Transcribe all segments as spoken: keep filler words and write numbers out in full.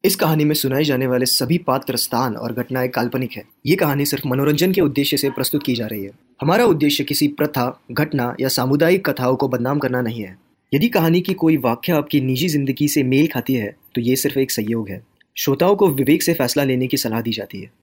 इस कहानी में सुनाए जाने वाले सभी पात्र, स्थान और घटनाएं काल्पनिक है। ये कहानी सिर्फ मनोरंजन के उद्देश्य से प्रस्तुत की जा रही है। हमारा उद्देश्य किसी प्रथा, घटना या सामुदायिक कथाओं को बदनाम करना नहीं है। यदि कहानी की कोई वाक्य आपकी निजी जिंदगी से मेल खाती है तो ये सिर्फ एक सहयोग है। श्रोताओं को विवेक से फैसला लेने की सलाह दी जाती है।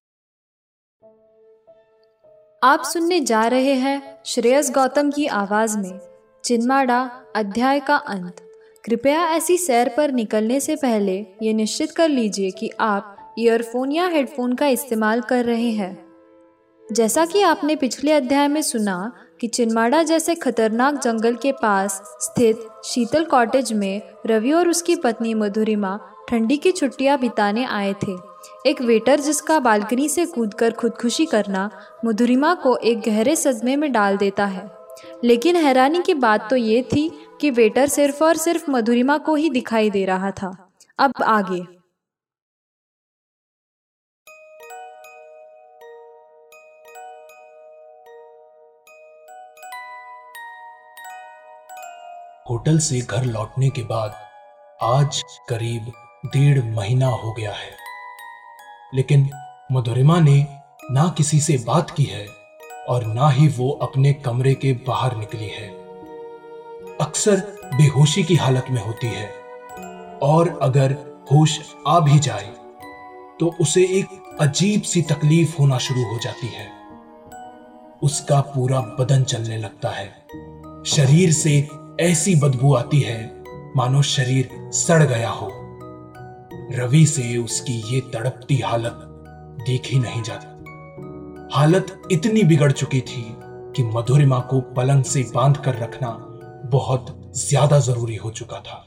आप सुनने जा रहे हैं श्रेयस गौतम की आवाज में चिन्माड़ा अध्याय का अंत। कृपया ऐसी सैर पर निकलने से पहले ये निश्चित कर लीजिए कि आप ईयरफोन या हेडफोन का इस्तेमाल कर रहे हैं। जैसा कि आपने पिछले अध्याय में सुना कि चिन्माड़ा जैसे खतरनाक जंगल के पास स्थित शीतल कॉटेज में रवि और उसकी पत्नी मधुरिमा ठंडी की छुट्टियां बिताने आए थे। एक वेटर जिसका बालकनी से कूदकर खुदकुशी करना मधुरिमा को एक गहरे सदमे में डाल देता है। लेकिन हैरानी की बात तो ये थी कि वेटर सिर्फ और सिर्फ मधुरिमा को ही दिखाई दे रहा था। अब आगे। होटल से घर लौटने के बाद आज करीब डेढ़ महीना हो गया है, लेकिन मधुरिमा ने ना किसी से बात की है और ना ही वो अपने कमरे के बाहर निकली है। अक्सर बेहोशी की हालत में होती है और अगर होश आ भी जाए तो उसे एक अजीब सी तकलीफ होना शुरू हो जाती है। उसका पूरा बदन चलने लगता है। शरीर से ऐसी बदबू आती है मानो शरीर सड़ गया हो। रवि से उसकी ये तड़पती हालत देखी नहीं जाती। हालत इतनी बिगड़ चुकी थी कि मधुरिमा को पलंग से बांध कर रखना बहुत ज्यादा जरूरी हो चुका था।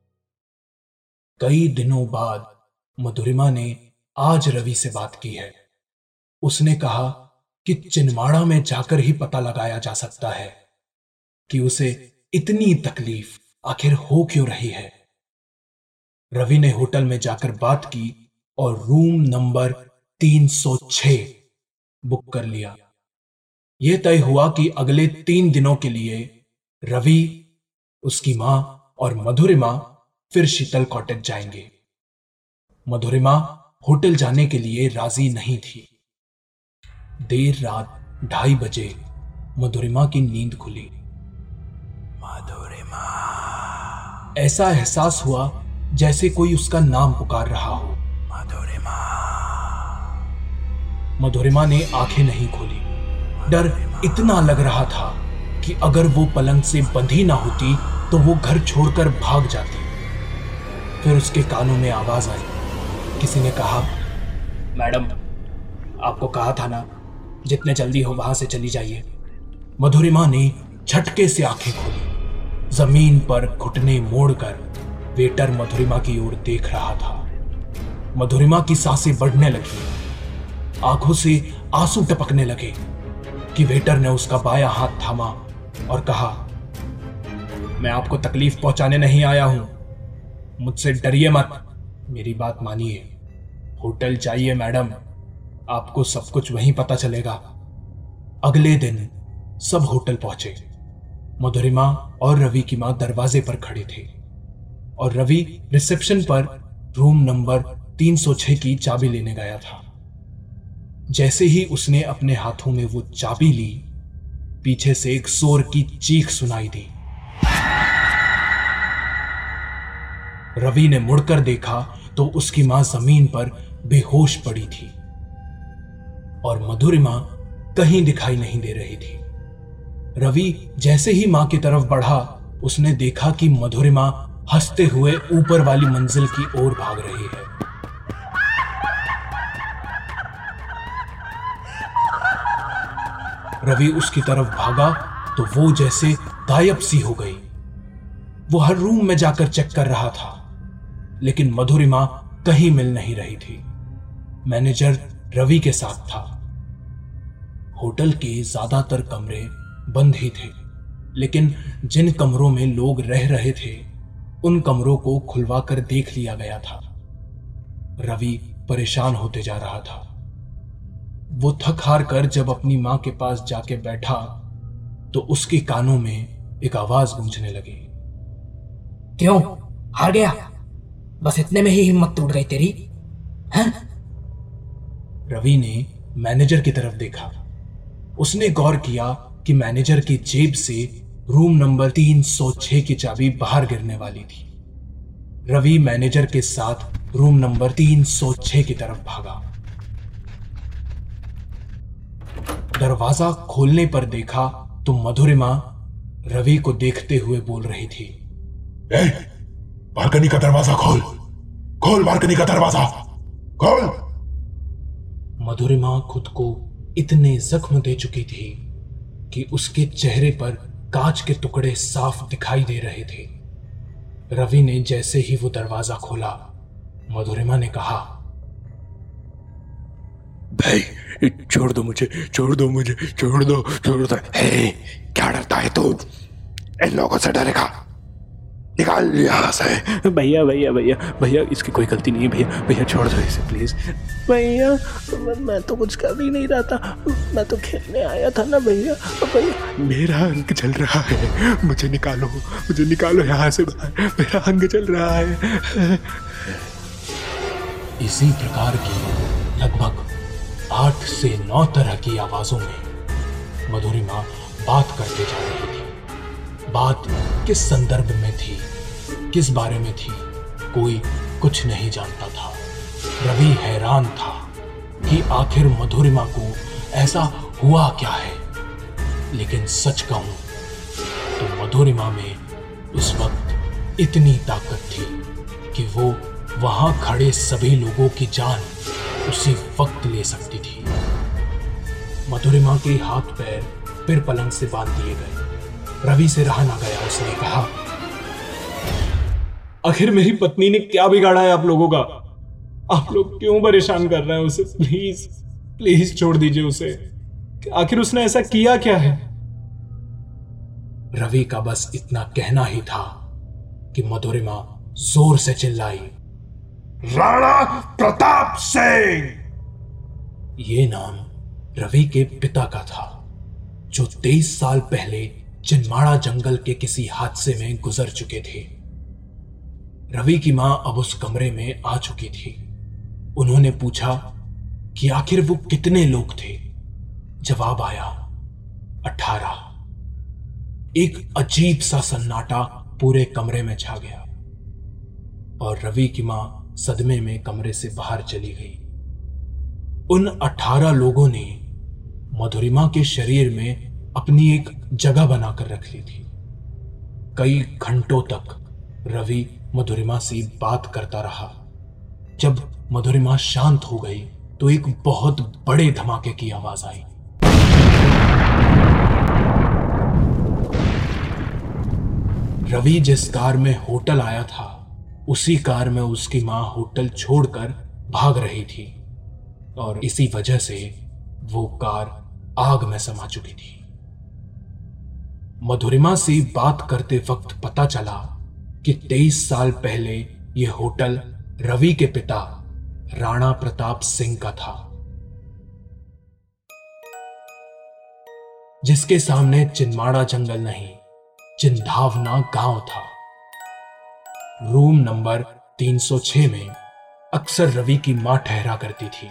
कई दिनों बाद मधुरिमा ने आज रवि से बात की है। उसने कहा कि चिन्माड़ा में जाकर ही पता लगाया जा सकता है कि उसे इतनी तकलीफ आखिर हो क्यों रही है। रवि ने होटल में जाकर बात की और रूम नंबर तीन सौ छह बुक कर लिया। यह तय हुआ कि अगले तीन दिनों के लिए रवि, उसकी मां और मधुरिमा फिर शीतल कॉटेज जाएंगे। मधुरिमा होटल जाने के लिए राजी नहीं थी। देर रात ढाई बजे मधुरिमा की नींद खुली। मधुरिमा, ऐसा एहसास हुआ जैसे कोई उसका नाम पुकार रहा हो। मधुरिमा। मधुरिमा ने आंखें नहीं खोली। डर इतना लग रहा था कि अगर वो पलंग से बंधी ना होती तो वो घर छोड़कर भाग जाती। फिर उसके कानों में आवाज आई। किसी ने कहा, मैडम, आपको कहा था ना, जितने जल्दी हो वहां से चली जाइए। मधुरिमा ने झटके से आंखें खोली। जमीन पर घुटने मोड़कर वेटर मधुरिमा की ओर देख रहा था। मधुरिमा की सांसें बढ़ने लगी। आंखों से आंसू टपकने लगे कि वेटर ने उसका बायां हाथ थामा और कहा, मैं आपको तकलीफ पहुंचाने नहीं आया हूं, मुझसे डरिए मत, मेरी बात मानिए। होटल जाइए मैडम, आपको सब कुछ वहीं पता चलेगा। अगले दिन सब होटल पहुंचे। मधुरिमा और रवि की मां दरवाजे पर खड़े थे और रवि रिसेप्शन पर रूम नंबर तीन सौ छह की चाबी लेने गया था। जैसे ही उसने अपने हाथों में वो चाबी ली, पीछे से एक शोर की चीख सुनाई दी। रवि ने मुड़कर देखा तो उसकी मां जमीन पर बेहोश पड़ी थी और मधुरिमा कहीं दिखाई नहीं दे रही थी। रवि जैसे ही मां की तरफ बढ़ा, उसने देखा कि मधुरिमा हंसते हुए ऊपर वाली मंजिल की ओर भाग रही है। रवि उसकी तरफ भागा तो वो जैसे गायब सी हो गई। वो हर रूम में जाकर चेक कर रहा था, लेकिन मधुरिमा कहीं मिल नहीं रही थी। मैनेजर रवि के साथ था। होटल के ज्यादातर कमरे बंद ही थे, लेकिन जिन कमरों में लोग रह रहे थे उन कमरों को खुलवा कर देख लिया गया था। रवि परेशान होते जा रहा था। वो थक हार कर जब अपनी मां के पास जाके बैठा तो उसके कानों में एक आवाज गूंजने लगी। क्यों हार गया? बस इतने में ही हिम्मत टूट गई तेरी? हैं? रवि ने मैनेजर की तरफ देखा। उसने गौर किया कि मैनेजर की जेब से रूम नंबर तीन सौ छह की चाबी बाहर गिरने वाली थी। रवि मैनेजर के साथ रूम नंबर तीन सौ छह की तरफ भागा। दरवाजा खोलने पर देखा तो मधुरिमा रवि को देखते हुए बोल रही थी, ए, बालकनी का दरवाजा खोल, खोल बालकनी का दरवाजा, खोल। मधुरिमा खुद को इतने जख्म दे चुकी थी कि उसके चेहरे पर कांच के टुकड़े साफ दिखाई दे रहे थे। रवि ने जैसे ही वो दरवाजा खोला, मधुरिमा ने कहा, भाई छोड़ दो मुझे, छोड़ दो मुझे, छोड़ दो, छोड़ दो। हे, क्या डरता है तू? इन लोगों से डरेगा? निकाल यहाँ से। भैया भैया भैया भैया इसकी कोई गलती नहीं है भैया, भैया छोड़ दो इसे प्लीज। भैया मैं तो कुछ कर ही नहीं रहा था, मैं तो खेलने आया था ना भैया। भैया मेरा अंग जल रहा है, मुझे निकालो, मुझे निकालो यहाँ से बाहर, मेरा अंग जल रहा है। इसी प्रकार की लगभग आठ से नौ तरह की आवाजों में मधुरिमा बात करते जा रही थी। बात किस संदर्भ में थी, किस बारे में थी, कोई कुछ नहीं जानता था। रवि हैरान था कि आखिर मधुरिमा को ऐसा हुआ क्या है। लेकिन सच कहूं तो मधुरिमा में उस वक्त इतनी ताकत थी कि वो वहां खड़े सभी लोगों की जान उसी वक्त ले सकती थी। मधुरिमा के हाथ पैर फिर पलंग से बांध दिए गए। रवि से रहा ना गया। उसने कहा, आखिर मेरी पत्नी ने क्या बिगाड़ा है आप लोगों का? आप लोग क्यों परेशान कर रहे हैं उसे? प्लीज प्लीज छोड़ दीजिए उसे। आखिर उसने ऐसा किया क्या है? रवि का बस इतना कहना ही था कि मधुरिमा जोर से चिल्लाई, राणा प्रताप सिंह। ये नाम रवि के पिता का था, जो तेईस साल पहले चिन्माड़ा जंगल के किसी हादसे में गुजर चुके थे। रवि की मां अब उस कमरे में आ चुकी थी। उन्होंने पूछा कि आखिर वो कितने लोग थे। जवाब आया, अठारह। एक अजीब सा सन्नाटा पूरे कमरे में छा गया और रवि की मां सदमे में कमरे से बाहर चली गई। उन अठारह लोगों ने मधुरिमा के शरीर में अपनी एक जगह बनाकर रख ली थी। कई घंटों तक रवि मधुरिमा से बात करता रहा। जब मधुरिमा शांत हो गई तो एक बहुत बड़े धमाके की आवाज आई। रवि जिस कार में होटल आया था, उसी कार में उसकी मां होटल छोड़कर भाग रही थी और इसी वजह से वो कार आग में समा चुकी थी। मधुरिमा से बात करते वक्त पता चला कि तेईस साल पहले यह होटल रवि के पिता राणा प्रताप सिंह का था, जिसके सामने चिन्माड़ा जंगल नहीं, चिंधावना गांव था। रूम नंबर तीन सौ छह में अक्सर रवि की मां ठहरा करती थी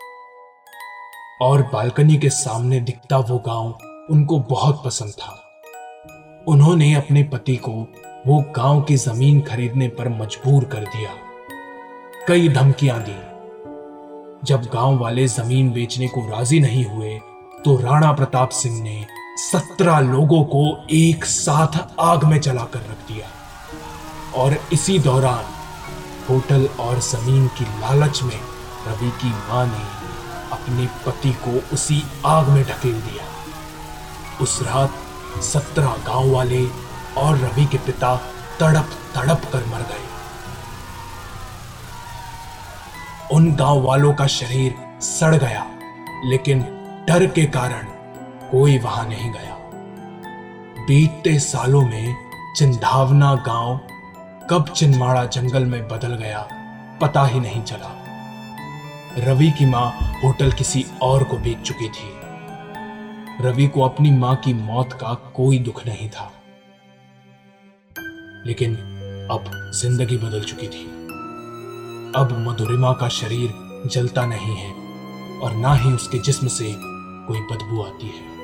और बालकनी के सामने दिखता वो गांव उनको बहुत पसंद था। उन्होंने अपने पति को वो गांव की जमीन खरीदने पर मजबूर कर दिया। कई धमकियां दी। जब गांव वाले जमीन बेचने को राजी नहीं हुए तो राणा प्रताप सिंह ने सत्रह लोगों को एक साथ आग में जलाकर रख दिया और इसी दौरान होटल और जमीन की लालच में रवि की मां ने अपने पति को उसी आग में ढकेल दिया। उस रात सत्रह गांव वाले और रवि के पिता तड़प तड़प कर मर गए। उन गांव वालों का शरीर सड़ गया, लेकिन डर के कारण कोई वहां नहीं गया। बीतते सालों में चिंधावना गांव कब चिन्माड़ा जंगल में बदल गया पता ही नहीं चला। रवि की मां होटल किसी और को बेच चुकी थी। रवि को अपनी मां की मौत का कोई दुख नहीं था, लेकिन अब जिंदगी बदल चुकी थी। अब मधुरिमा का शरीर जलता नहीं है और ना ही उसके जिस्म से कोई बदबू आती है।